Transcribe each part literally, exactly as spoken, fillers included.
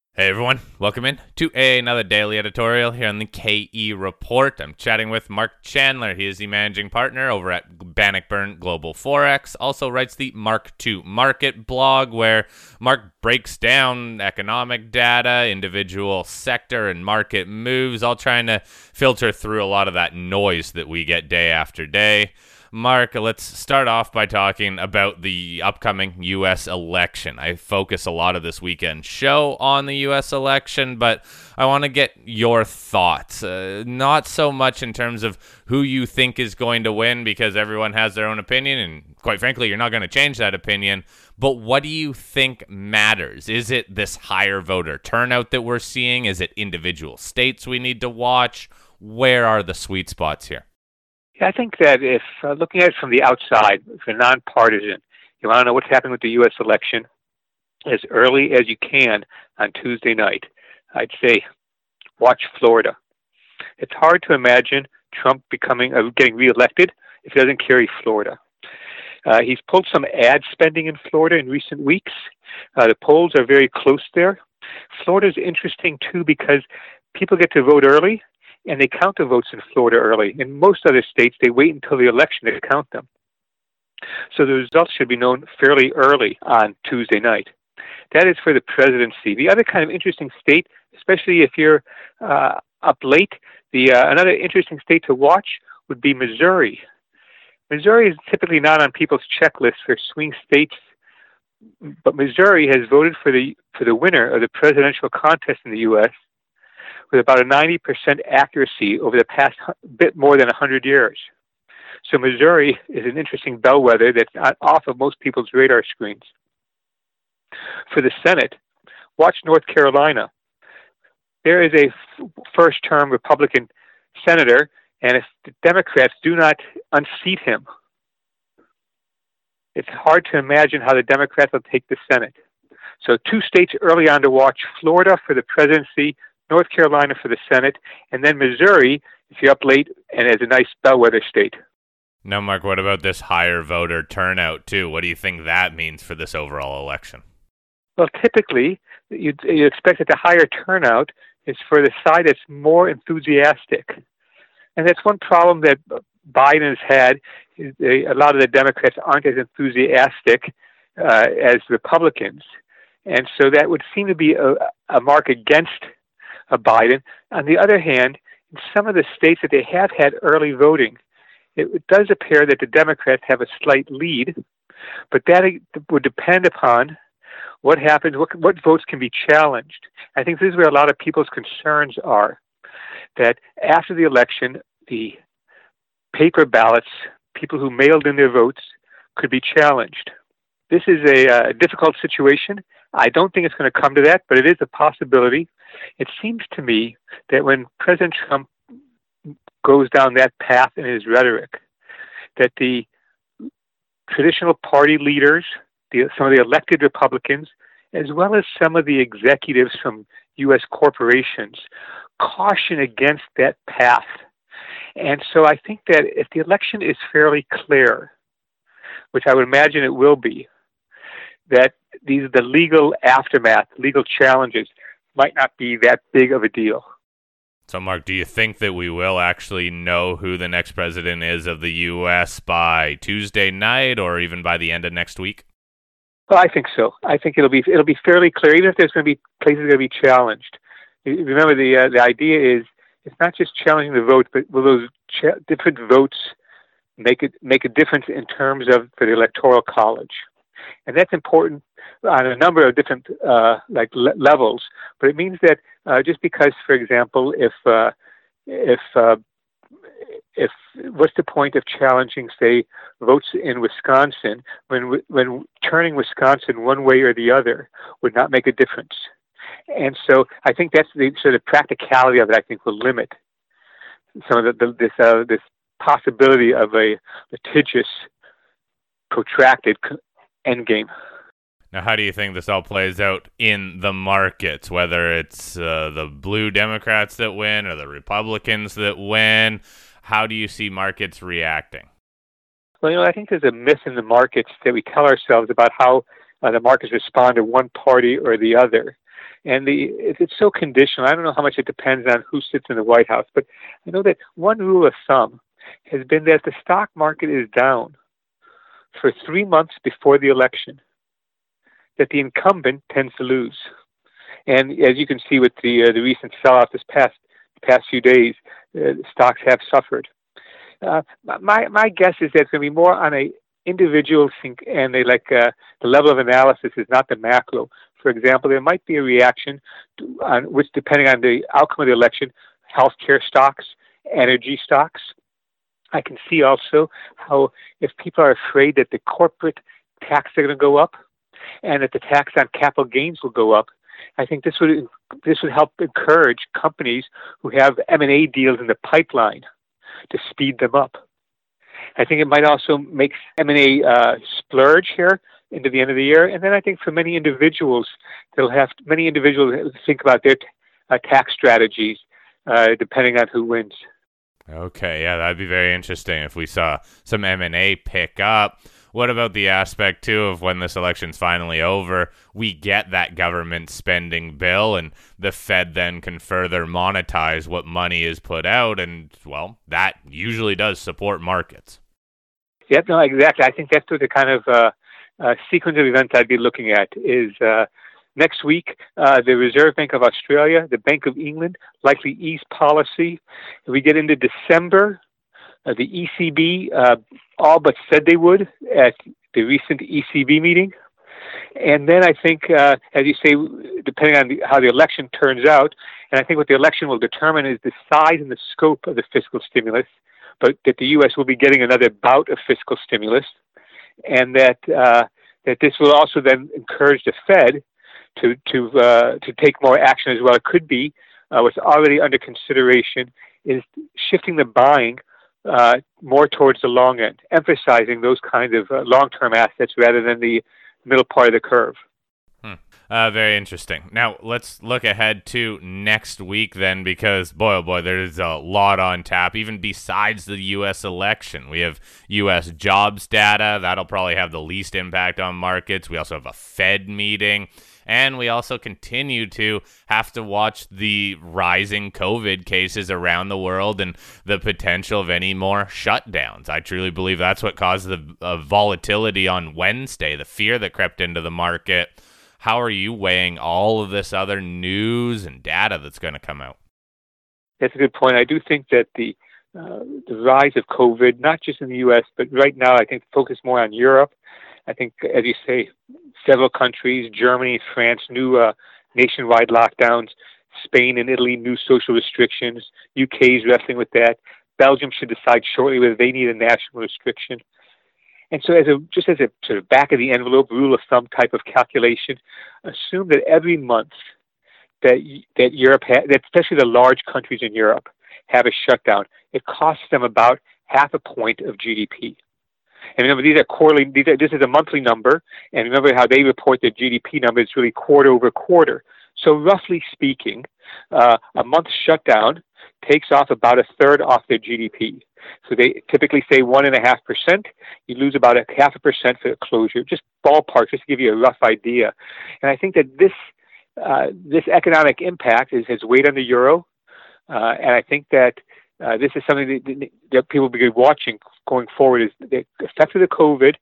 Hey everyone, welcome in to another daily editorial here on the K E Report. I'm chatting with Mark Chandler. He is the managing partner over at Bannockburn Global Forex. Also writes the Mark two Market blog, where Mark breaks down economic data, individual sector and market moves, all trying to filter through a lot of that noise that we get day after day. Mark, let's start off by talking about the upcoming U S election. I focus a lot of this weekend show on the U S election, but I want to get your thoughts. Uh, not so much in terms of who you think is going to win, because everyone has their own opinion, and quite frankly, you're not going to change that opinion. But what do you think matters? Is it this higher voter turnout that we're seeing? Is it individual states we need to watch? Where are the sweet spots here? Yeah, I think that if uh, looking at it from the outside, if you're nonpartisan, you want to know what's happening with the U S election as early as you can on Tuesday night, I'd say watch Florida. It's hard to imagine Trump becoming uh, getting reelected if he doesn't carry Florida. Uh, he's pulled some ad spending in Florida in recent weeks. Uh, the polls are very close there. Florida is interesting too because people get to vote early, and they count the votes in Florida early. In most other states, they wait until the election to count them. So the results should be known fairly early on Tuesday night. That is for the presidency. The other kind of interesting state, especially if you're uh, up late, the uh, another interesting state to watch would be Missouri. Missouri is typically not on people's checklists for swing states, but Missouri has voted for the for the winner of the presidential contest in the U S with about a ninety percent accuracy over the past bit more than one hundred years. So Missouri is an interesting bellwether that's not off of most people's radar screens. For the Senate, watch North Carolina. There is a f- first-term Republican senator, and if the Democrats do not unseat him, it's hard to imagine how the Democrats will take the Senate. So two states early on to watch: Florida for the presidency, North Carolina for the Senate, and then Missouri, if you're up late, and as a nice bellwether state. Now, Mark, what about this higher voter turnout, too? What do you think that means for this overall election? Well, typically, you'd, you expect that the higher turnout is for the side that's more enthusiastic. And that's one problem that Biden has had. Is they, a lot of the Democrats aren't as enthusiastic uh, as Republicans. And so that would seem to be a, a mark against uh, Biden. On the other hand, in some of the states that they have had early voting, it, it does appear that the Democrats have a slight lead, but that would depend upon what happens, what, what votes can be challenged. I think this is where a lot of people's concerns are, that after the election, the paper ballots, people who mailed in their votes, could be challenged. This is a uh, difficult situation. I don't think it's going to come to that, but it is a possibility. It seems to me that when President Trump goes down that path in his rhetoric, that the traditional party leaders, the, some of the elected Republicans, as well as some of the executives from U S corporations, caution against that path. And so I think that if the election is fairly clear, which I would imagine it will be, that these the legal aftermath, legal challenges, might not be that big of a deal. So, Mark, do you think that we will actually know who the next president is of the U S by Tuesday night, or even by the end of next week? Well, I think so. I think it'll be it'll be fairly clear, even if there's going to be places going to be challenged. Remember, the uh, the idea is it's not just challenging the vote, but will those ch- different votes make it make a difference in terms of for the electoral college, and that's important on a number of different uh, like le- levels. But it means that uh, just because, for example, if uh, if uh, if what's the point of challenging, say, votes in Wisconsin when when turning Wisconsin one way or the other would not make a difference? And so I think that's the sort of practicality of it. I think will limit some of the, the this uh, this possibility of a litigious, protracted endgame. Now, how do you think this all plays out in the markets, whether it's uh, the blue Democrats that win or the Republicans that win? How do you see markets reacting? Well, you know, I think there's a myth in the markets that we tell ourselves about how uh, the markets respond to one party or the other. And the it, it's so conditional. I don't know how much it depends on who sits in the White House, but I know that one rule of thumb has been that the stock market is down for three months before the election, that the incumbent tends to lose. And as you can see with the uh, the recent sell-off this past past few days, uh, stocks have suffered. Uh, my my guess is that it's going to be more on a individual think, and they like uh, the level of analysis is not the macro. For example, there might be a reaction to, on which, depending on the outcome of the election, healthcare stocks, energy stocks. I can see also how if people are afraid that the corporate tax are going to go up, and that the tax on capital gains will go up, I think this would this would help encourage companies who have M and A deals in the pipeline to speed them up. I think it might also make M and A uh, splurge here into the end of the year, and then I think for many individuals, they'll have many individuals think about their t- uh, tax strategies uh, depending on who wins. Okay, yeah, that'd be very interesting if we saw some M and A pick up. What about the aspect, too, of when this election's finally over, we get that government spending bill, and the Fed then can further monetize what money is put out, and, well, that usually does support markets. Yep, no, exactly. I think that's what the kind of uh, uh, sequence of events I'd be looking at is uh, next week, uh, the Reserve Bank of Australia, the Bank of England, likely ease policy. If we get into December, uh, the E C B uh, all but said they would at the recent E C B meeting. And then I think, uh, as you say, depending on the, how the election turns out, and I think what the election will determine is the size and the scope of the fiscal stimulus, but that the U S will be getting another bout of fiscal stimulus, and that uh, that this will also then encourage the Fed to to uh, to take more action as well. It could be uh, what's already under consideration is shifting the buying uh, more towards the long end, emphasizing those kinds of uh, long-term assets rather than the middle part of the curve. Hmm. Uh, very interesting. Now, let's look ahead to next week then, because, boy, oh boy, there's a lot on tap, even besides the U S election. We have U S jobs data. That'll probably have the least impact on markets. We also have a Fed meeting. And we also continue to have to watch the rising COVID cases around the world and the potential of any more shutdowns. I truly believe that's what caused the uh, volatility on Wednesday, the fear that crept into the market. How are you weighing all of this other news and data that's going to come out? That's a good point. I do think that the uh, the rise of COVID, not just in the U S, but right now, I think focus more on Europe. I think, as you say, several countries, Germany, France, new uh, nationwide lockdowns, Spain and Italy, new social restrictions, U K is wrestling with that. Belgium should decide shortly whether they need a national restriction. And so as a just as a sort of back of the envelope rule of thumb type of calculation, assume that every month that that Europe, ha- that especially the large countries in Europe, have a shutdown, it costs them about half a point of G D P. And remember, these are quarterly. These are, this is a monthly number, and remember how they report their G D P number. It's really quarter over quarter. So, roughly speaking, uh, a month shutdown takes off about a third off their G D P. So they typically say one and a half percent. You lose about a half a percent for the closure. Just ballpark, just to give you a rough idea. And I think that this uh, this economic impact is has weighed on the euro, uh, and I think that. Uh, this is something that, that people will be watching going forward is the effect of the COVID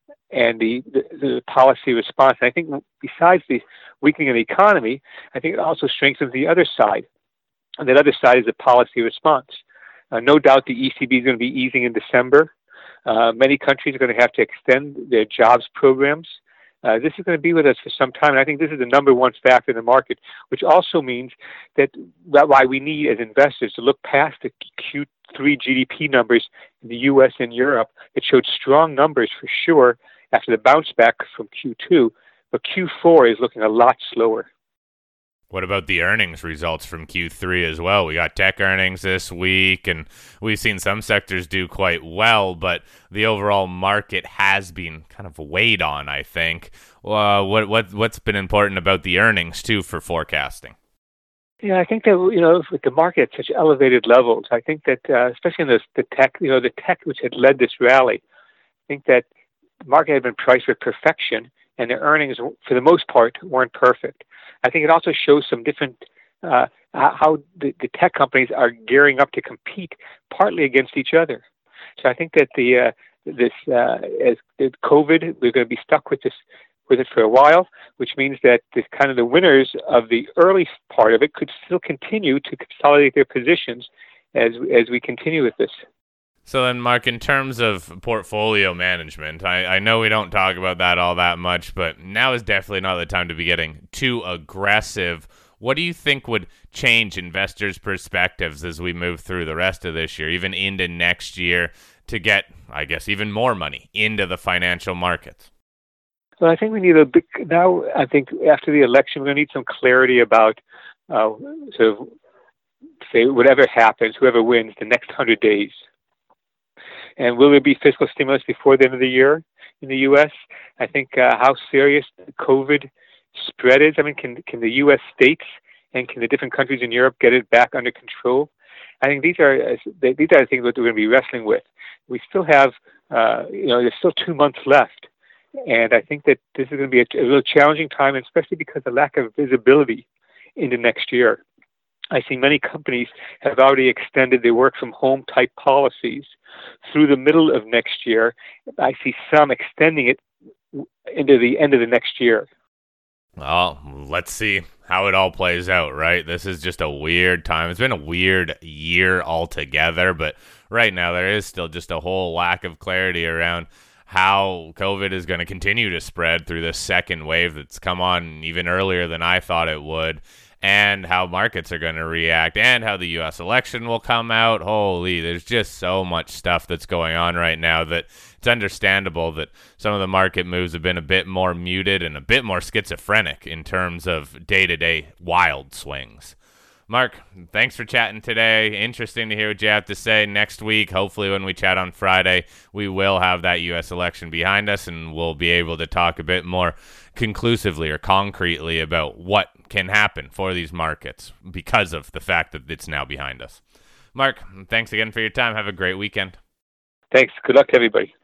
and the, the, the policy response. And I think besides the weakening of the economy, I think it also strengthens the other side. And that other side is the policy response. Uh, no doubt the E C B is going to be easing in December. Uh, many countries are going to have to extend their jobs programs. Uh, this is going to be with us for some time, and I think this is the number one factor in the market, which also means that that why we need, as investors, to look past the Q three G D P numbers in the U S and Europe. It showed strong numbers for sure after the bounce back from Q two, but Q four is looking a lot slower. What about the earnings results from Q three as well? We got tech earnings this week, and we've seen some sectors do quite well, but the overall market has been kind of weighed on, I think. Uh, what what what's been important about the earnings too for forecasting? Yeah, I think that, you know, with the market at such elevated levels, I think that uh, especially in the, the tech, you know, the tech which had led this rally, I think that the market had been priced with perfection and their earnings, for the most part, weren't perfect. I think it also shows some different uh, how the, the tech companies are gearing up to compete partly against each other. So I think that the uh, this uh, as the COVID, we're going to be stuck with this with it for a while, which means that this kind of the winners of the early part of it could still continue to consolidate their positions as as we continue with this. So then, Mark, in terms of portfolio management, I, I know we don't talk about that all that much, but now is definitely not the time to be getting too aggressive. What do you think would change investors' perspectives as we move through the rest of this year, even into next year, to get, I guess, even more money into the financial markets? Well, I think we need a big, now, I think after the election, we're going to need some clarity about uh, sort of, say, whatever happens, whoever wins the next one hundred days. And will there be fiscal stimulus before the end of the year in the U S? I think uh, how serious the COVID spread is. I mean, can can the U S states and can the different countries in Europe get it back under control? I think these are uh, these are the things that we're going to be wrestling with. We still have, uh, you know, there's still two months left, and I think that this is going to be a, a real challenging time, especially because of the lack of visibility into next year. I see many companies have already extended their work from home type policies through the middle of next year. I see some extending it into the end of the next year. Well, let's see how it all plays out, right? This is just a weird time. It's been a weird year altogether, but right now there is still just a whole lack of clarity around how COVID is going to continue to spread through this second wave that's come on even earlier than I thought it would, and how markets are going to react, and how the U S election will come out. Holy, there's just so much stuff that's going on right now that it's understandable that some of the market moves have been a bit more muted and a bit more schizophrenic in terms of day-to-day wild swings. Mark, thanks for chatting today. Interesting to hear what you have to say. Next week, hopefully when we chat on Friday, we will have that U S election behind us, and we'll be able to talk a bit more conclusively or concretely about what can happen for these markets because of the fact that it's now behind us. Mark, thanks again for your time. Have a great weekend. Thanks. Good luck to everybody.